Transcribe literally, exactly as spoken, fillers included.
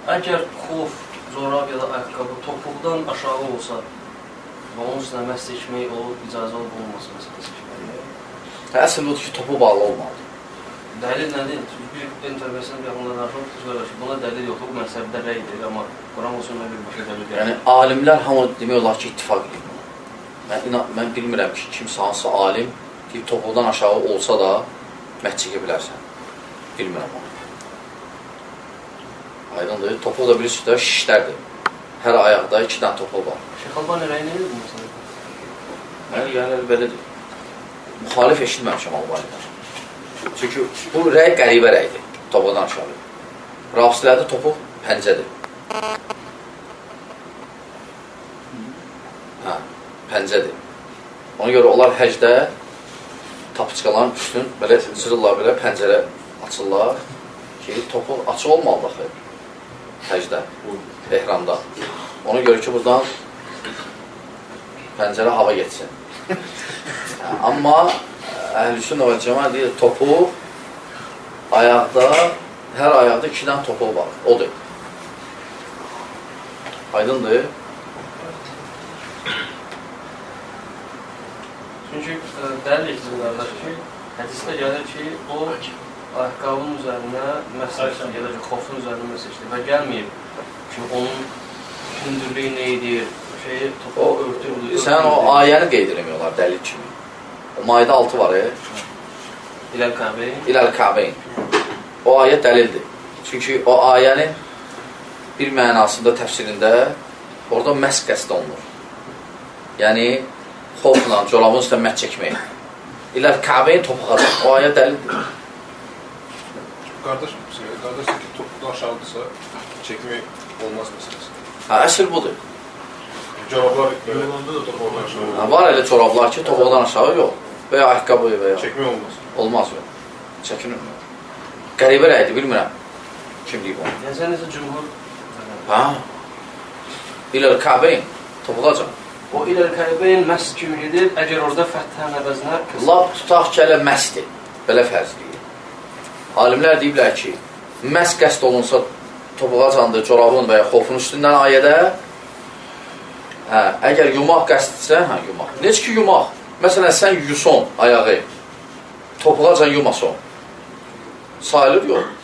Əgər xof, corab ya da ayaqqabı topuqdan aşağı olsa və onun üstünə məhz çəkmək o icazə olub olması məsələsi kimi. Əsl odur ki, topu bağlı olmalıdır. Dəlil nədir? Bir intervəsinin yaxınlarına danışmaq, buna dəlil yoxdur, bu məsələdə rəydir, amma Quran olsun mən bir başa dəlil deyil. Yəni, alimlər hamı demək olar ki, ittifaq edir. Mən, mən bilmirəm ki, kimsə hansısa alim deyib, topuqdan aşağı olsa da məhz çəkə bilərsən. Bilmirəm onu. Aydındır, topuq da bilirsiniz də şişlərdir. Hər ayaqda iki dənə topuq var. Şeyx Albani rəyi nə edir bu məsələ? Yəni, yəni belədir. Müxalif eşitməmişəm Albanidən. Çünki bu rəy qəribə rəydir, topuqdan aşağı. Rafislərdə topuq pəncədir. Hə, pəncədir. Ona görə onlar həcdə tapıçqaların üstün belə cırırlar, belə pəncərə açırlar ki, topuq açıq olmalı daxil. Həcdə, ehramda. Ona görə ki, buradan pəncərə hava geçsin. Amma Əhl-i-Sünnə və Cəmaət deyir, topuq ayaqda, hər ayaqda iki dənə topuq var. Odur. Aydındır. Çünki dəlil etsinlərdir ki, hədisdə gəlir ki, o ayaqqabının üzərinə məsəl ya da ki, xofun üzərinə məsəl və gəlməyib ki, onun hündürlüyü nə edir, şeyi, topuq örtür. Sən o ayəni qeyd edemiyorlar dəlil kimi. O Maidə altı var, e? İləl Kəbəyn. İləl Kəbəyn. O ayə dəlildir. Çünki o ayənin bir mənasında, təfsirində orada məhz qəsd olunur. Yəni, xofla, corabın üstə məhz çəkmək. İləl Kəbəyn topuqadır. O ayə dəlildir. Qardaş, qardaş ki, topuqdan aşağıdırsa, çəkmək olmaz məsələsi. Hə, əsl budur. Corablar yolanda da topuqdan aşağı olur. Hə, var elə corablar ki, topuqdan aşağı yox. Və ya ayaqqabı və ya. Çəkmək olmaz. Olmaz yox. Çəkinir mi? Qəribə rəydir, bilmirəm. Kim deyib onu? Yəni, sən necə cümhur? Hə? İləl Kəbəyn, topuqacan. O İləl Kəbəyn məhz kimi edir, əgər orada fəthən əvəzinə kısır. Lab tutaq ki, elə məhsdir. Belə fərz deyil. Alimlər deyiblər ki, məhz qəsd olunsa topuqacandır, corabın və ya xofun üstündən ayədə, hə, əgər yumaq qəsddirsə, hə, yumaq. Necə ki, yumaq? Məsələn, sən yuson ayağı, topuqacan yumason. Sayılır yox.